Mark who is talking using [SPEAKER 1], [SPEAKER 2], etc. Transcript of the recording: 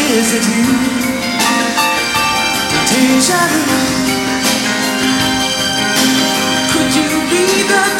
[SPEAKER 1] is it you? Deja vu. Could you be the